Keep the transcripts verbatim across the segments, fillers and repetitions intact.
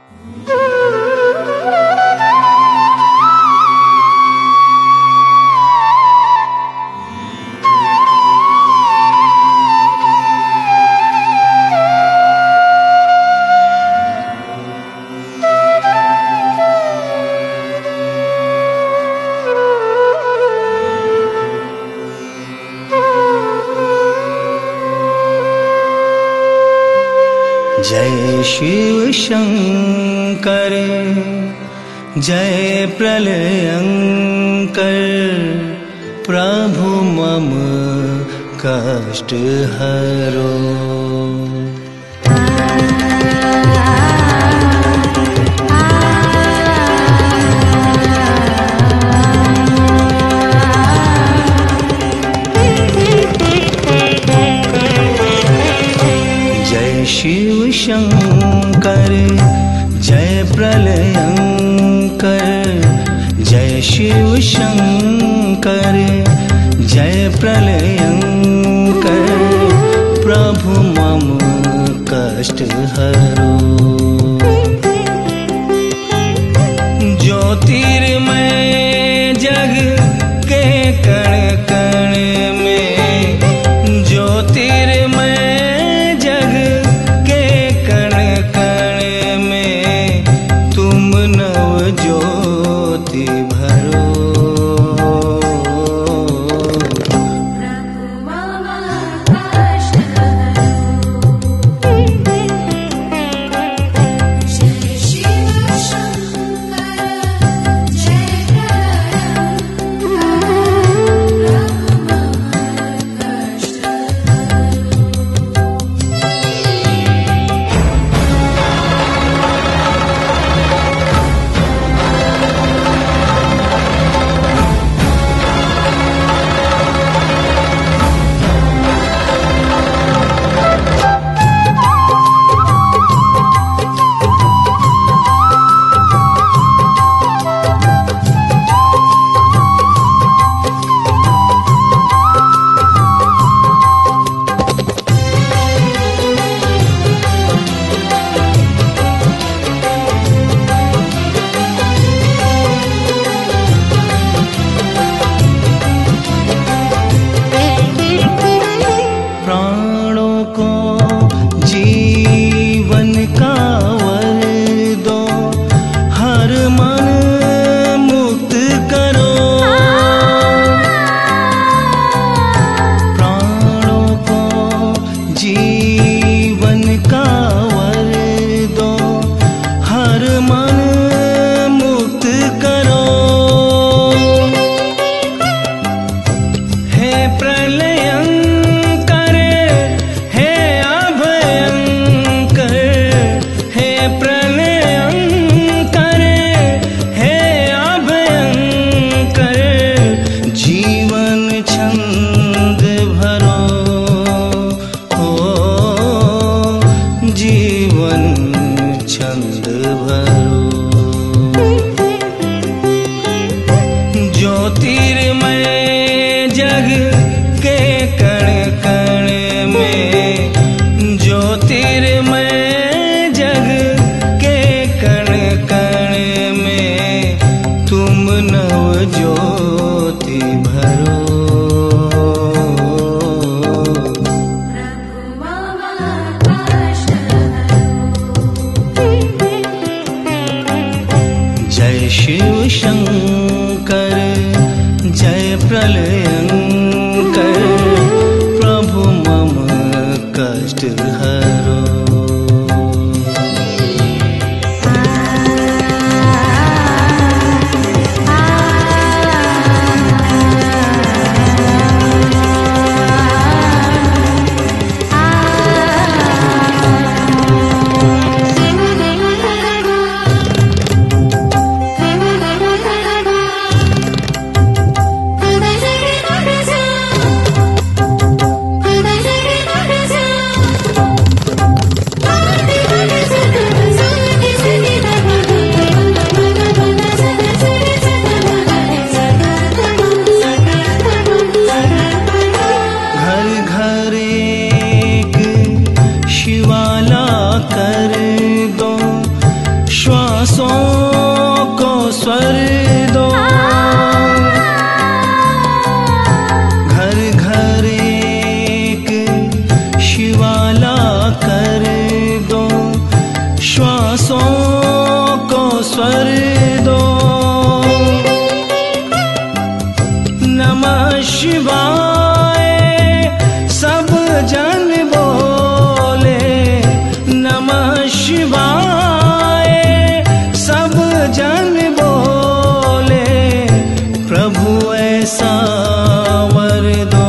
जय शिव शंकर जय प्रलयंकर, प्रभु मम कष्ट हरो। शिव शंकर जय प्रलयंकर, जय शिव शंकर जय प्रलयंकर, प्रभु मम कष्ट हरो। ज्योतिर्मय जग के कण कण में, ज्योतिर्मय ज्योति भरो। श्वासों को स्वर दो, घर घर एक शिवाला कर दो, श्वासों को स्वर दो। नमः शिवाय सब जन बोले, नमः शिवाय सब जन बोले, प्रभु ऐसा वर दो,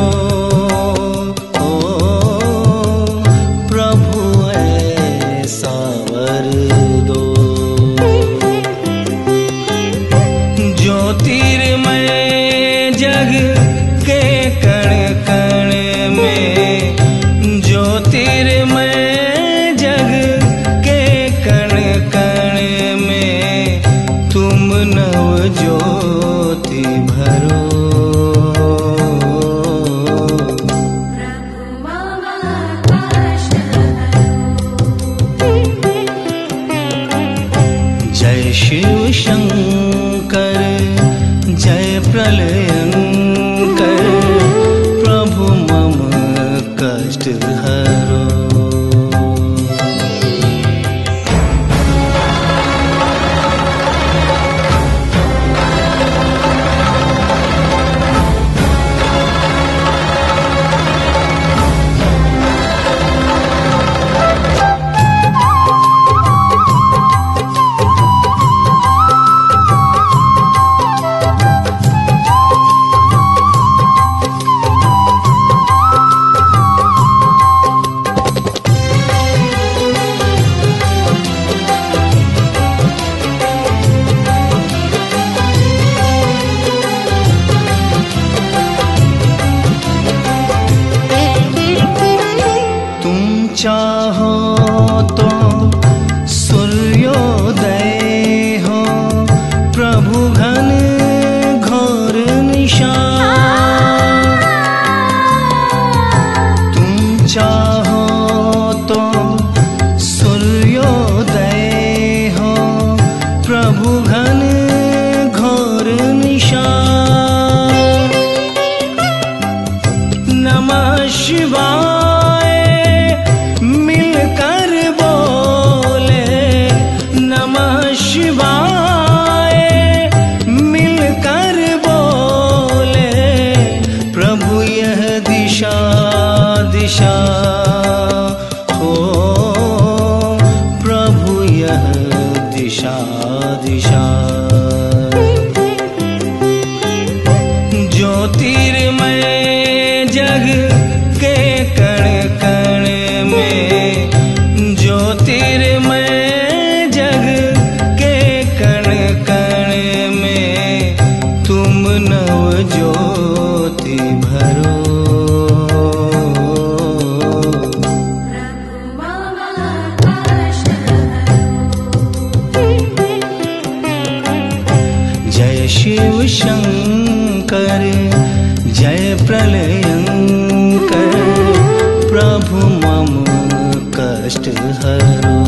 ओ प्रभु ऐसा वर दो। ज्योतिर्मय जग के कण कण में, ज्योतिर्मय जग के कण कण में, तुम नव ज्योति भरो। जय शिव शंकर जय प्रलयंकर, प्रभु मम कष्ट हरो। चाहो तो सूर्योदय हो, प्रभु घन घोर निशा। तुम चाहो तो सूर्योदय हो, प्रभु घन घोर निशा। नमः शिवाय मिलकर बोले, नमः शिवाय मिलकर बोले, प्रभु यह दिशा दिशा हो, प्रभु यह दिशा दिशा। ज्योतिर्मय जग के कण कण में, ज्योतिर्मय जग के कण कण में, तुम नव ज्योति भरो। जय शिव शंकर जय प्रलयंकर, प्रभु मम कष्ट हरो।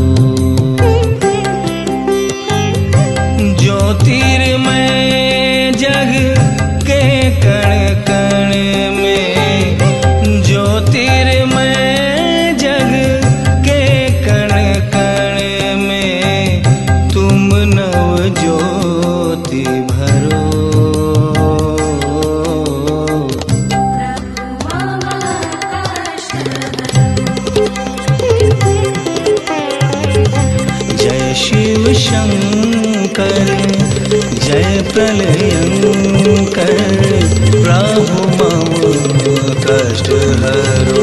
ज्योतिर्मय जग के कण कण में, ज्योतिर्मय जग के कण कण में, तुम नव ज्योति भरो। जय शिव शंकर जय प्रलयंकर, प्रभु मम कष्ट हरो।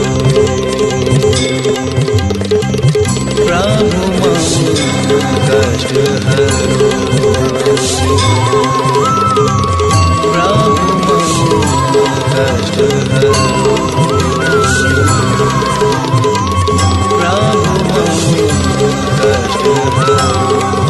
प्रभु मम कष्ट हरो, प्रभु मम कष्ट हरो, प्रभु मम कष्ट हरो।